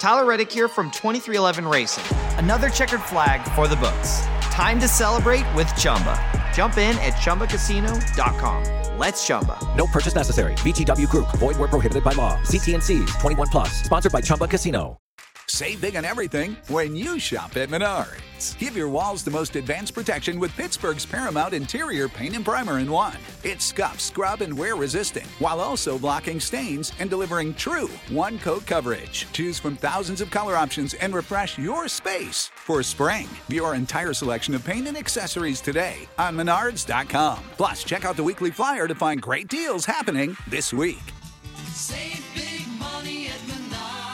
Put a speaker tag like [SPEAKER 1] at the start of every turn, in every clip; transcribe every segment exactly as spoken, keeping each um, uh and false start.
[SPEAKER 1] Tyler Reddick here from twenty-three eleven Racing. Another checkered flag for the books. Time to celebrate with Chumba. Jump in at Chumba Casino dot com. Let's Chumba.
[SPEAKER 2] No purchase necessary. V G W Group. Void where prohibited by law. See T and C's. twenty-one plus. Sponsored by Chumba Casino.
[SPEAKER 3] Save big on everything when you shop at Menards. Give your walls the most advanced protection with Pittsburgh's Paramount Interior Paint and Primer in one. It's scuff, scrub, and wear resistant, while also blocking stains and delivering true one-coat coverage. Choose from thousands of color options and refresh your space for spring. View our entire selection of paint and accessories today on Menards dot com. Plus, check out the weekly flyer to find great deals happening this week.
[SPEAKER 4] Save big money at Menards.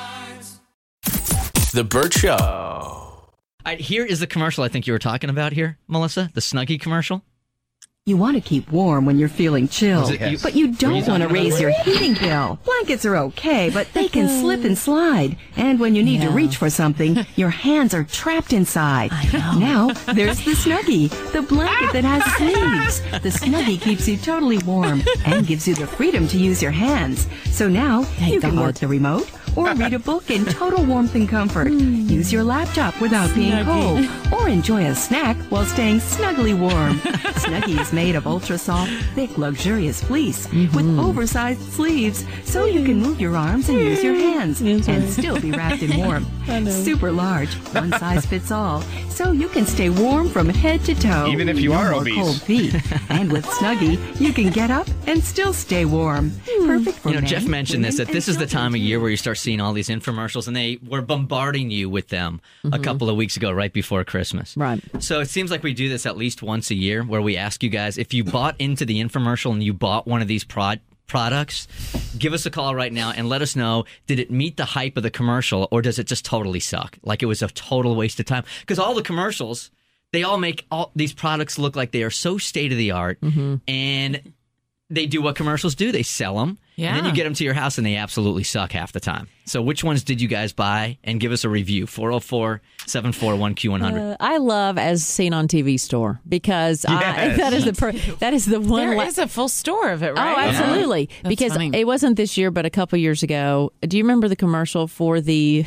[SPEAKER 5] The Burt Show.
[SPEAKER 6] All right, here is the commercial I think you were talking about here, Melissa, the Snuggie commercial.
[SPEAKER 7] You want to keep warm when you're feeling chilled,
[SPEAKER 6] it, you,
[SPEAKER 7] but you don't want to raise your heating bill. Blankets are okay, but they can slip and slide. And when you need yeah. to reach for something, your hands are trapped inside.
[SPEAKER 8] I know.
[SPEAKER 7] Now, there's the Snuggie, the blanket that has sleeves. The Snuggie keeps you totally warm and gives you the freedom to use your hands. So now,
[SPEAKER 8] Thank
[SPEAKER 7] you can
[SPEAKER 8] God.
[SPEAKER 7] work the remote or read a book in total warmth and comfort. Mm. Use your laptop without being
[SPEAKER 8] Snuggie.
[SPEAKER 7] cold, or enjoy a snack while staying snugly warm. Snuggie is made of ultra-soft, thick, luxurious fleece mm-hmm. with oversized sleeves, so you can move your arms and use your hands and still be wrapped in warmth. Super large, one size fits all, so you can stay warm from head to toe.
[SPEAKER 9] Even if you
[SPEAKER 7] no
[SPEAKER 9] are
[SPEAKER 7] more
[SPEAKER 9] obese.
[SPEAKER 7] Cold feet. And with Snuggie, you can get up and still stay warm. Perfect for
[SPEAKER 6] You know,
[SPEAKER 7] men,
[SPEAKER 6] Jeff mentioned this,
[SPEAKER 7] women,
[SPEAKER 6] that this
[SPEAKER 7] and
[SPEAKER 6] is the time of
[SPEAKER 7] children,
[SPEAKER 6] year
[SPEAKER 7] too.
[SPEAKER 6] where you start seeing all these infomercials, and they were bombarding you with them mm-hmm. a couple of weeks ago, right before Christmas.
[SPEAKER 8] Right.
[SPEAKER 6] So it seems like we do this at least once a year, where we ask you guys, if you bought into the infomercial and you bought one of these prod- products, give us a call right now and let us know, did it meet the hype of the commercial, or does it just totally suck? Like it was a total waste of time? Because all the commercials, they all make all these products look like they are so state-of-the-art, mm-hmm. and they do what commercials do. They sell them,
[SPEAKER 10] yeah.
[SPEAKER 6] and then you get them to your house, and they absolutely suck half the time. So which ones did you guys buy? And give us a review, four oh four, seven four one, Q one hundred.
[SPEAKER 8] Uh, I love As Seen on T V store, because
[SPEAKER 9] Yes.
[SPEAKER 8] I, that is the per, that is the one.
[SPEAKER 10] There
[SPEAKER 8] la-
[SPEAKER 10] is a full store of it, right?
[SPEAKER 8] Oh, absolutely.
[SPEAKER 10] That's
[SPEAKER 8] Because
[SPEAKER 10] funny.
[SPEAKER 8] it wasn't this year, but a couple years ago. Do you remember the commercial for the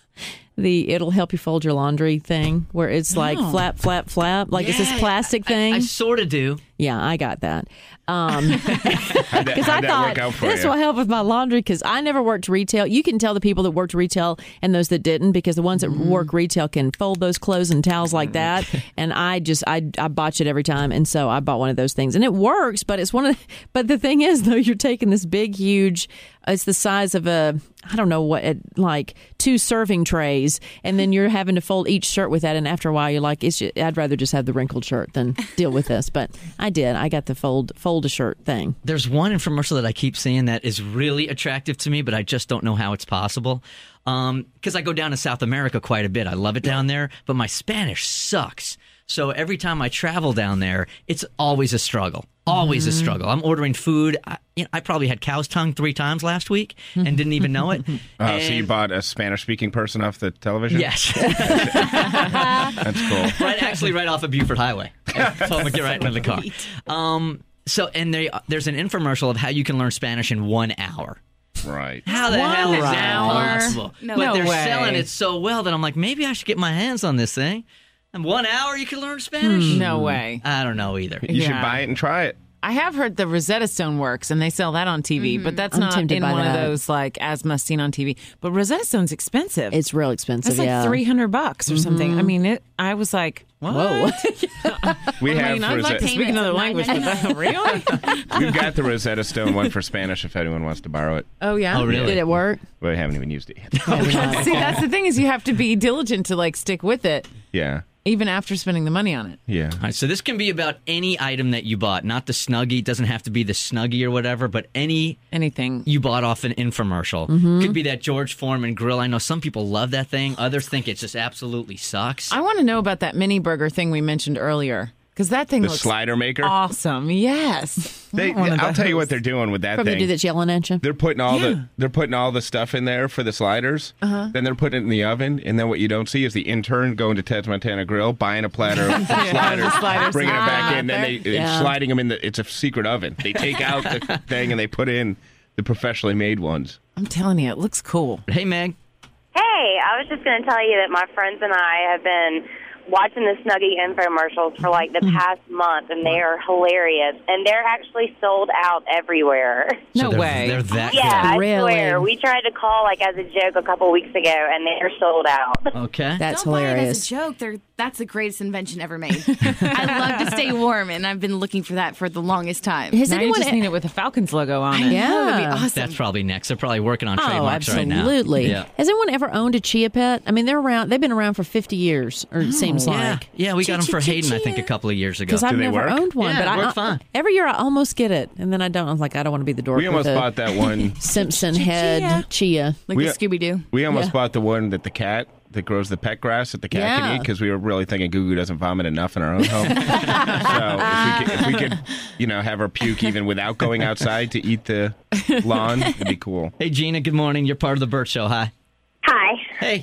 [SPEAKER 8] the "It'll help you fold your laundry" thing, where it's like
[SPEAKER 10] No.
[SPEAKER 8] flap, flap, flap, like it's this
[SPEAKER 6] Yeah,
[SPEAKER 8] plastic
[SPEAKER 6] I-
[SPEAKER 8] thing?
[SPEAKER 6] I, I sort of do.
[SPEAKER 8] Yeah, I got that. Um,
[SPEAKER 9] How'd that,
[SPEAKER 8] Because
[SPEAKER 9] how'd
[SPEAKER 8] I
[SPEAKER 9] that work out
[SPEAKER 8] thought
[SPEAKER 9] for
[SPEAKER 8] this
[SPEAKER 9] you?
[SPEAKER 8] will help with my laundry, because I never worked retail. You can tell the people that worked retail and those that didn't, because the ones that
[SPEAKER 9] Mm-hmm.
[SPEAKER 8] work retail can fold those clothes and towels like that. And I just I I botch it every time, and so I bought one of those things, and it works. But it's one of the, but the thing is though, you're taking this big huge. It's the size of a I don't know what it, like two serving trays, and then you're having to fold each shirt with that. And after a while, you're like, it's just, I'd rather just have the wrinkled shirt than deal with this. But I did. I got the fold fold a shirt thing.
[SPEAKER 6] There's one infomercial that I keep seeing that is really attractive to me, but I just don't know how it's possible. Um, because I go down to South America quite a bit. I love it down there, but my Spanish sucks. So every time I travel down there, it's always a struggle. Always
[SPEAKER 8] Mm-hmm.
[SPEAKER 6] a struggle. I'm ordering food. I, you know, I probably had cow's tongue three times last week and didn't even know it.
[SPEAKER 9] Oh, so you bought a Spanish-speaking person off the television?
[SPEAKER 6] Yes.
[SPEAKER 9] That's cool.
[SPEAKER 6] Right, actually, right off of Buford Highway. So I'm gonna get right into the car. Um, so, and they, there's an infomercial of how you can learn Spanish in one hour.
[SPEAKER 9] Right.
[SPEAKER 6] How the
[SPEAKER 10] One
[SPEAKER 6] hell is that
[SPEAKER 10] hour?
[SPEAKER 6] possible?
[SPEAKER 10] No
[SPEAKER 6] but they're
[SPEAKER 10] way.
[SPEAKER 6] selling it so well that I'm like, maybe I should get my hands on this thing. In one hour, you can learn Spanish?
[SPEAKER 10] No way.
[SPEAKER 6] I don't know either.
[SPEAKER 9] You should
[SPEAKER 10] Yeah.
[SPEAKER 9] buy it and try it.
[SPEAKER 10] I have heard the Rosetta Stone works, and they sell that on T V,
[SPEAKER 6] Mm-hmm.
[SPEAKER 10] but that's
[SPEAKER 8] I'm
[SPEAKER 10] not
[SPEAKER 8] tempted
[SPEAKER 10] in
[SPEAKER 8] by
[SPEAKER 10] one
[SPEAKER 8] that.
[SPEAKER 10] of those like as must seen on T V. But Rosetta Stone's expensive.
[SPEAKER 8] It's real expensive.
[SPEAKER 10] That's like
[SPEAKER 8] yeah.
[SPEAKER 10] three hundred bucks or something. I mean, it. I was like, what?
[SPEAKER 8] Whoa.
[SPEAKER 9] We
[SPEAKER 10] I
[SPEAKER 9] have
[SPEAKER 10] mean, I'd like
[SPEAKER 9] Rosetta-
[SPEAKER 10] to speak another language, but that, really?
[SPEAKER 9] We've got the Rosetta Stone one for Spanish if anyone wants to borrow it.
[SPEAKER 10] Oh yeah.
[SPEAKER 6] Oh, really?
[SPEAKER 8] Did it work?
[SPEAKER 9] We haven't even used it yet.
[SPEAKER 10] See, that's the thing is you have to be diligent to like stick with it,
[SPEAKER 9] Yeah.
[SPEAKER 10] even after spending the money on it.
[SPEAKER 9] Yeah.
[SPEAKER 6] All right, so this can be about any item that you bought, not the Snuggie. It doesn't have to be the Snuggie or whatever, but any
[SPEAKER 10] Anything.
[SPEAKER 6] you bought off an infomercial.
[SPEAKER 10] Mm-hmm.
[SPEAKER 6] Could be that George Foreman grill. I know some people love that thing. Others think it just absolutely sucks.
[SPEAKER 10] I want to know about that mini burger thing we mentioned earlier. Because that thing
[SPEAKER 9] The
[SPEAKER 10] looks
[SPEAKER 9] slider maker?
[SPEAKER 10] awesome. Yes.
[SPEAKER 9] They,
[SPEAKER 10] One of
[SPEAKER 9] I'll tell you
[SPEAKER 10] those.
[SPEAKER 9] what they're doing with that
[SPEAKER 8] From the
[SPEAKER 9] thing.
[SPEAKER 8] dude that's yelling at you?
[SPEAKER 9] They're putting all
[SPEAKER 10] Yeah.
[SPEAKER 9] the they're putting all the stuff in there for the sliders. Uh-huh. Then they're putting it in the oven, and then what you don't see is the intern going to Ted's Montana Grill, buying a platter of sliders,
[SPEAKER 10] the sliders.
[SPEAKER 9] bringing it back
[SPEAKER 10] Ah,
[SPEAKER 9] in, then they
[SPEAKER 10] there-
[SPEAKER 9] they're
[SPEAKER 8] Yeah.
[SPEAKER 9] sliding them in the. It's a secret oven. They take out the thing and they put in the professionally made ones.
[SPEAKER 10] I'm telling you, it looks cool.
[SPEAKER 6] Hey, Meg.
[SPEAKER 5] Hey, I was just going to tell you that my friends and I have been watching the Snuggie infomercials for like the past month, and they are hilarious. And they're actually sold out everywhere.
[SPEAKER 6] So
[SPEAKER 10] No
[SPEAKER 6] they're,
[SPEAKER 10] way.
[SPEAKER 6] They're that
[SPEAKER 5] Yeah,
[SPEAKER 6] good.
[SPEAKER 8] Really?
[SPEAKER 5] I swear. We tried to call like as a joke a couple weeks ago, and they're sold out.
[SPEAKER 6] Okay.
[SPEAKER 8] That's
[SPEAKER 11] Don't buy it
[SPEAKER 8] hilarious.
[SPEAKER 11] as a joke. They're, that's the greatest invention ever made. I love to stay warm, and I've been looking for that for the longest time.
[SPEAKER 8] Has
[SPEAKER 10] Now you
[SPEAKER 8] anyone?
[SPEAKER 10] just need it with a Falcons logo on
[SPEAKER 11] I
[SPEAKER 10] it.
[SPEAKER 11] know,
[SPEAKER 8] Yeah.
[SPEAKER 11] that'd be awesome.
[SPEAKER 6] That's probably next. They're probably working on
[SPEAKER 8] Oh,
[SPEAKER 6] trademarks right now.
[SPEAKER 8] absolutely.
[SPEAKER 6] Yeah.
[SPEAKER 8] Has anyone ever owned a chia pet? I mean, they're around. They've been around for fifty years, or it seems
[SPEAKER 6] Yeah,
[SPEAKER 8] like.
[SPEAKER 6] yeah, we got them for Hayden, I think, a couple of years ago.
[SPEAKER 8] Because I've
[SPEAKER 9] they
[SPEAKER 8] never
[SPEAKER 9] work?
[SPEAKER 8] owned one,
[SPEAKER 6] Yeah,
[SPEAKER 8] but
[SPEAKER 6] it
[SPEAKER 8] I,
[SPEAKER 6] worked fine.
[SPEAKER 8] every year I almost get it, and then I don't. I'm like, I don't want to be the dork.
[SPEAKER 9] We almost
[SPEAKER 8] with a
[SPEAKER 9] bought that one.
[SPEAKER 8] Simpson head chia.
[SPEAKER 11] like
[SPEAKER 9] We-
[SPEAKER 11] the Scooby Doo.
[SPEAKER 9] We almost
[SPEAKER 8] Yeah.
[SPEAKER 9] bought the one that the cat that grows the pet grass that the cat
[SPEAKER 8] Yeah.
[SPEAKER 9] can eat because we were really thinking Gugu doesn't vomit enough in our own home. So if we, could, if we could, you know, have her puke even without going outside to eat the lawn, it'd be cool.
[SPEAKER 6] Hey, Gina, good morning. You're part of the Burt Show. Hi.
[SPEAKER 5] Hi.
[SPEAKER 6] Hey.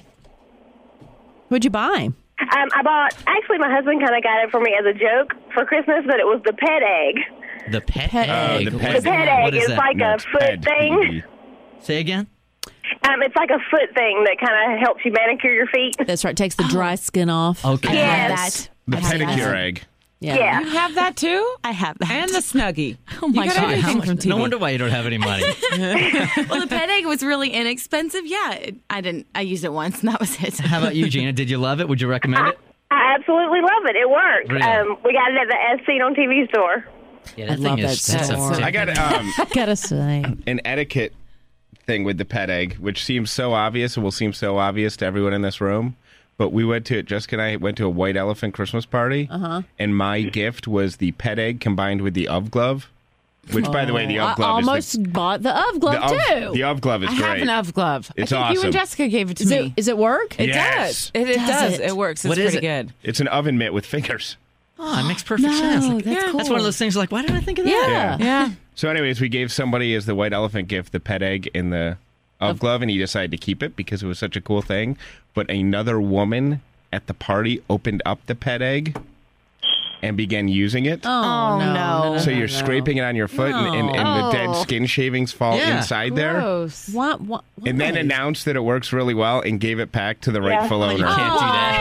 [SPEAKER 8] What'd you buy?
[SPEAKER 5] Um, I bought, actually, my husband kind of got it for me as a joke for Christmas, but it was the pet egg.
[SPEAKER 6] The pet,
[SPEAKER 8] Pet
[SPEAKER 6] egg.
[SPEAKER 9] egg. The
[SPEAKER 6] What
[SPEAKER 9] pet
[SPEAKER 6] is
[SPEAKER 5] The pet
[SPEAKER 6] that?
[SPEAKER 5] egg
[SPEAKER 6] What is
[SPEAKER 5] is
[SPEAKER 6] that?
[SPEAKER 5] like
[SPEAKER 9] No,
[SPEAKER 5] a
[SPEAKER 9] it's
[SPEAKER 5] foot
[SPEAKER 9] ped,
[SPEAKER 5] thing.
[SPEAKER 9] P E D.
[SPEAKER 6] Say again?
[SPEAKER 5] Um, it's like a foot thing that kind of helps you manicure your feet.
[SPEAKER 8] That's right. Takes the dry skin off.
[SPEAKER 6] Okay.
[SPEAKER 5] Yes.
[SPEAKER 9] The
[SPEAKER 11] I have
[SPEAKER 9] pedicure
[SPEAKER 11] that.
[SPEAKER 9] egg.
[SPEAKER 8] Yeah.
[SPEAKER 5] Yeah.
[SPEAKER 10] You have that too?
[SPEAKER 11] I have that.
[SPEAKER 10] And the Snuggie.
[SPEAKER 11] Oh my
[SPEAKER 10] you got
[SPEAKER 11] God.
[SPEAKER 10] everything
[SPEAKER 6] How much-
[SPEAKER 10] from T V.
[SPEAKER 6] no wonder why you don't have any money.
[SPEAKER 11] Well, the pet egg was really inexpensive. Yeah, it, I didn't. I used it once, and that was it.
[SPEAKER 6] How about you, Gina? Did you love it? Would you recommend it?
[SPEAKER 5] I absolutely love it. It works.
[SPEAKER 6] Really?
[SPEAKER 5] Um, we got it at the As Seen on T V store.
[SPEAKER 6] Yeah,
[SPEAKER 8] I
[SPEAKER 6] that
[SPEAKER 8] love
[SPEAKER 6] thing is.
[SPEAKER 8] that
[SPEAKER 6] that's a
[SPEAKER 8] store.
[SPEAKER 6] thick-
[SPEAKER 9] I got um,
[SPEAKER 8] I gotta say.
[SPEAKER 9] an etiquette thing with the pet egg, which seems so obvious and will seem so obvious to everyone in this room. But we went to, Jessica and I went to a White Elephant Christmas party, uh-huh. and my gift was the pet egg combined with the Ov glove, which, by the way, the
[SPEAKER 8] I
[SPEAKER 9] Ov glove
[SPEAKER 8] almost
[SPEAKER 9] is the,
[SPEAKER 8] bought the Ov glove
[SPEAKER 9] the, Ov,
[SPEAKER 8] too.
[SPEAKER 9] the Ov glove is
[SPEAKER 10] I
[SPEAKER 9] great.
[SPEAKER 10] have an Ov glove.
[SPEAKER 9] It's
[SPEAKER 10] I think you
[SPEAKER 9] awesome.
[SPEAKER 10] and Jessica gave it to
[SPEAKER 8] Is
[SPEAKER 10] me.
[SPEAKER 8] it, is it work?
[SPEAKER 10] It
[SPEAKER 9] Yes.
[SPEAKER 10] does. It, it
[SPEAKER 8] Does
[SPEAKER 10] does.
[SPEAKER 8] it?
[SPEAKER 10] It, works. It's
[SPEAKER 6] What is
[SPEAKER 10] pretty
[SPEAKER 6] it?
[SPEAKER 10] good.
[SPEAKER 9] It's an oven mitt with fingers.
[SPEAKER 6] Oh, it makes perfect sense. Like,
[SPEAKER 8] that's
[SPEAKER 6] That's one of those things like, why did I think of that?
[SPEAKER 8] Yeah.
[SPEAKER 10] Yeah.
[SPEAKER 9] So, anyways, we gave somebody as the White Elephant gift the pet egg in the Ov glove, and he decided to keep it because it was such a cool thing. But another woman at the party opened up the pet egg and began using it.
[SPEAKER 8] Oh, no.
[SPEAKER 11] no.
[SPEAKER 9] So you're scraping it on your foot, and, and, and the dead
[SPEAKER 11] Oh.
[SPEAKER 9] skin shavings fall
[SPEAKER 6] Yeah.
[SPEAKER 9] inside there.
[SPEAKER 10] Gross.
[SPEAKER 8] What, what,
[SPEAKER 9] And then
[SPEAKER 8] why?
[SPEAKER 9] announced that it works really well and gave it back to the rightful
[SPEAKER 6] Oh, you
[SPEAKER 9] owner.
[SPEAKER 6] can't do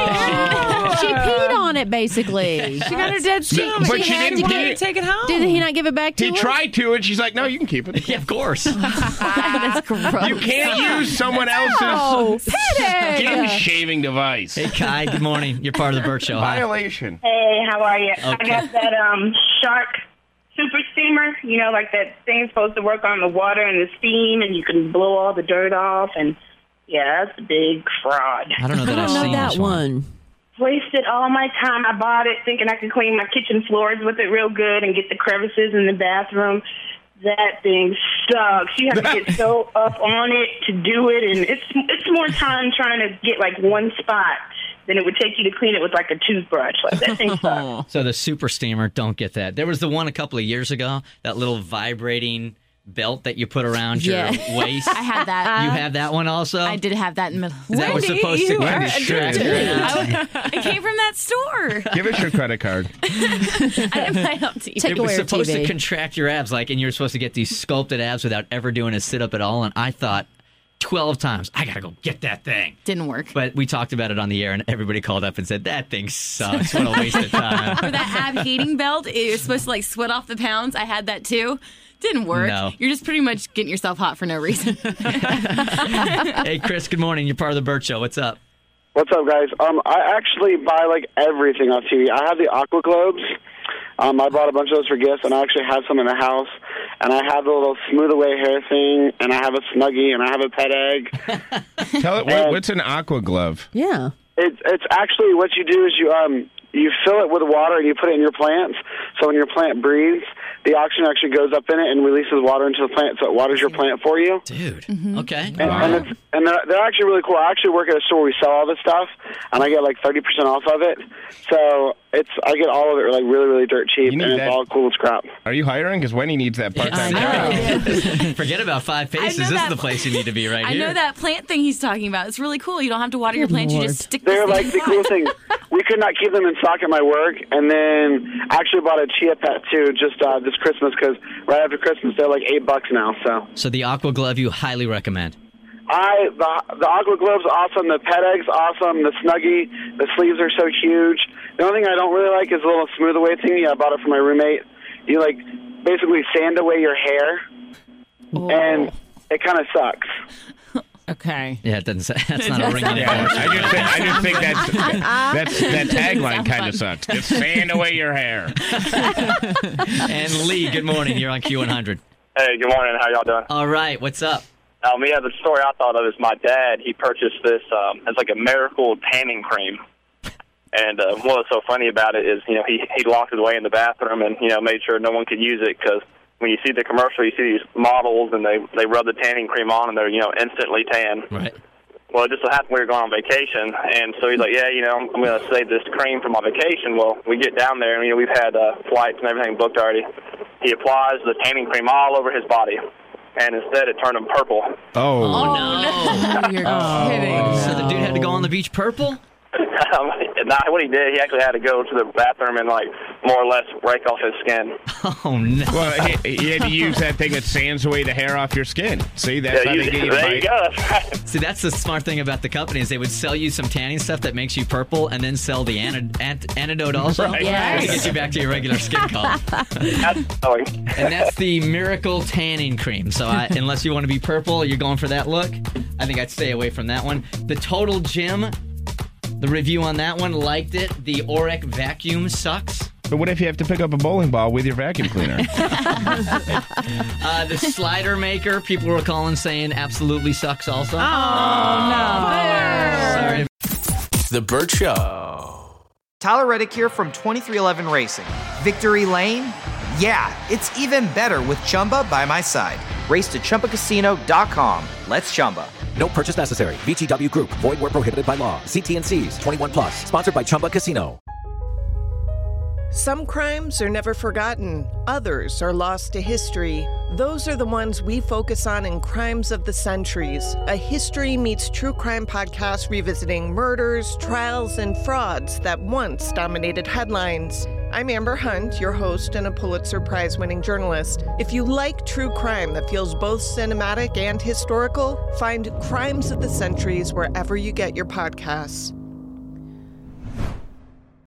[SPEAKER 6] that.
[SPEAKER 8] She peed on it, basically.
[SPEAKER 10] She got her dead skin.
[SPEAKER 9] No, but she
[SPEAKER 10] had
[SPEAKER 9] didn't
[SPEAKER 10] to
[SPEAKER 9] get
[SPEAKER 10] get
[SPEAKER 9] it.
[SPEAKER 10] take it home.
[SPEAKER 8] Did he not give it back to
[SPEAKER 9] He
[SPEAKER 8] her?
[SPEAKER 9] tried to, and she's like, "No, you can keep it.
[SPEAKER 6] Yeah, of course.
[SPEAKER 11] That's gross.
[SPEAKER 9] You can't use someone else's
[SPEAKER 8] Oh, pet
[SPEAKER 9] skin
[SPEAKER 8] egg.
[SPEAKER 9] shaving device."
[SPEAKER 6] Hey, Kai, good morning. You're part of the Burt Show. Hi.
[SPEAKER 9] Violation.
[SPEAKER 5] Hey, how are you?
[SPEAKER 6] Okay.
[SPEAKER 5] I got that um Shark super steamer. You know, like that thing's supposed to work on the water and the steam, and you can blow all the dirt off. And yeah, that's a big fraud.
[SPEAKER 6] I don't know that
[SPEAKER 8] I
[SPEAKER 6] I've
[SPEAKER 8] don't know
[SPEAKER 6] seen
[SPEAKER 8] that
[SPEAKER 6] this
[SPEAKER 8] one.
[SPEAKER 5] Wasted all my time. I bought it thinking I could clean my kitchen floors with it real good and get the crevices in the bathroom. That thing sucks. You have to get so up on it to do it, and it's it's more time trying to get like one spot than it would take you to clean it with like a toothbrush. Like that thing sucks.
[SPEAKER 6] So the super steamer, don't get that. There was the one a couple of years ago, that little vibrating belt that you put around your
[SPEAKER 11] Yeah.
[SPEAKER 6] waist.
[SPEAKER 11] I had that.
[SPEAKER 6] You have that one also?
[SPEAKER 11] I did have that in the middle.
[SPEAKER 6] Is that what's supposed to
[SPEAKER 10] you are
[SPEAKER 6] Wendy's
[SPEAKER 10] addicted.
[SPEAKER 6] trash?
[SPEAKER 11] It came from that store.
[SPEAKER 9] Give us your credit card.
[SPEAKER 11] I didn't buy it up to you.
[SPEAKER 8] Take
[SPEAKER 6] It was
[SPEAKER 8] away her
[SPEAKER 6] supposed
[SPEAKER 8] T V.
[SPEAKER 6] to contract your abs, like, and you're supposed to get these sculpted abs without ever doing a sit up at all. And I thought twelve times, I gotta go get that thing.
[SPEAKER 11] Didn't work.
[SPEAKER 6] But we talked about it on the air, and everybody called up and said that thing sucks. What a waste of time.
[SPEAKER 11] For that ab heating belt, it was supposed to like sweat off the pounds. I had that too. Didn't work.
[SPEAKER 6] No.
[SPEAKER 11] You're just pretty much getting yourself hot for no reason.
[SPEAKER 6] Hey, Chris, good morning. You're part of the Burt Show. What's up?
[SPEAKER 12] What's up, guys? Um, I actually buy like everything off T V. I have the Aqua Globes. Um, I bought a bunch of those for gifts, and I actually have some in the house. And I have the little smooth away hair thing, and I have a Snuggie, and I have a pet egg.
[SPEAKER 9] Tell it what, what's an aqua glove?
[SPEAKER 8] Yeah.
[SPEAKER 12] It's it's actually what you do is you um you fill it with water and you put it in your plants. So when your plant breathes, the oxygen actually goes up in it and releases water into the plant, so it waters your plant for you.
[SPEAKER 6] Dude. Okay.
[SPEAKER 12] And, and, it's, and they're, they're actually really cool. I actually work at a store where we sell all this stuff, and I get like thirty percent off of it. So it's I get all of it like really, really dirt cheap,
[SPEAKER 9] You need
[SPEAKER 12] and it's
[SPEAKER 9] that-
[SPEAKER 12] all cool as crap.
[SPEAKER 9] Are you hiring? Because Wendy needs that part-time
[SPEAKER 8] I
[SPEAKER 9] job.
[SPEAKER 6] Forget about five faces. This
[SPEAKER 11] that-
[SPEAKER 6] is the place you need to be right
[SPEAKER 11] I
[SPEAKER 6] here.
[SPEAKER 11] know that plant thing he's talking about. It's really cool. You don't have to water your plants. You just stick
[SPEAKER 12] They're
[SPEAKER 11] this
[SPEAKER 12] like
[SPEAKER 11] thing
[SPEAKER 12] the cool thing. We could not keep them in stock at my work, and then I actually bought a chia pet too just uh, this Christmas because right after Christmas they're like eight bucks now. So
[SPEAKER 6] So the aqua glove you highly recommend.
[SPEAKER 12] I the the Aqua Globe's awesome. The Pet Egg's awesome. The Snuggie, the sleeves are so huge. The only thing I don't really like is a little smooth away thingy. I bought it for my roommate. You like basically sand away your hair,
[SPEAKER 10] Oh.
[SPEAKER 12] and it kind of sucks.
[SPEAKER 10] Okay.
[SPEAKER 6] Yeah, it doesn't say, that's not a ring on
[SPEAKER 9] Yeah,
[SPEAKER 6] it.
[SPEAKER 9] I just think, I just think that's, that's that tagline kind of sucks. Just sand away your hair.
[SPEAKER 6] And Lee, good morning. You're on Q one hundred.
[SPEAKER 13] Hey, good morning. How y'all doing?
[SPEAKER 6] All right, what's up?
[SPEAKER 13] Um, yeah, the story I thought of is my dad. He purchased this. Um, it's like a miracle tanning cream. And uh, what was so funny about it is, you know, he he locked his way in the bathroom and, you know, made sure no one could use it because when you see the commercial, you see these models and they they rub the tanning cream on and they're, you know, instantly tan.
[SPEAKER 6] Right.
[SPEAKER 13] Well, it just so happened we were going on vacation, and so he's like, yeah, you know, I'm going to save this cream for my vacation. Well, we get down there, and, you know, we've had uh, flights and everything booked already. He applies the tanning cream all over his body, and instead it turned him purple.
[SPEAKER 9] Oh.
[SPEAKER 6] Oh, no.
[SPEAKER 10] You're
[SPEAKER 6] Oh.
[SPEAKER 10] kidding.
[SPEAKER 6] So the dude had to go on the beach purple?
[SPEAKER 13] um, not what he did. He actually had to go to the bathroom and, like, more or less break off his skin.
[SPEAKER 6] Oh, no.
[SPEAKER 9] Well, he, he had to use that thing that sands away the hair off your skin. See, that's
[SPEAKER 13] Yeah,
[SPEAKER 9] how
[SPEAKER 13] you-
[SPEAKER 9] they get you to
[SPEAKER 13] there
[SPEAKER 9] buy
[SPEAKER 13] you go. That's right.
[SPEAKER 6] See, that's the smart thing about the company is they would sell you some tanning stuff that makes you purple and then sell the anti- ant- antidote also
[SPEAKER 9] Right.
[SPEAKER 8] Yes.
[SPEAKER 6] to get you back to your regular skin color.
[SPEAKER 13] That's going.
[SPEAKER 6] And that's the Miracle Tanning Cream. So I, unless you want to be purple, you're going for that look, I think I'd stay away from that one. The Total Gym, the review on that one, liked it. The Orec Vacuum sucks.
[SPEAKER 9] But what if you have to pick up a bowling ball with your vacuum cleaner?
[SPEAKER 6] Uh, the Slider Maker, people were calling saying absolutely sucks also.
[SPEAKER 8] Oh, no.
[SPEAKER 6] Sorry.
[SPEAKER 14] The Burt Show.
[SPEAKER 1] Tyler Reddick here from twenty-three eleven Racing. Victory Lane? Yeah, it's even better with Chumba by my side. Race to Chumba Casino dot com. Let's Chumba.
[SPEAKER 2] No purchase necessary. V G W Group. Void where prohibited by law. See T N Cs. twenty-one plus. Sponsored by Chumba Casino.
[SPEAKER 15] Some crimes are never forgotten. Others are lost to history. Those are the ones we focus on in Crimes of the Centuries, a history meets true crime podcast revisiting murders, trials, and frauds that once dominated headlines. I'm Amber Hunt, your host and a Pulitzer Prize-winning journalist. If you like true crime that feels both cinematic and historical, find Crimes of the Centuries wherever you get your podcasts.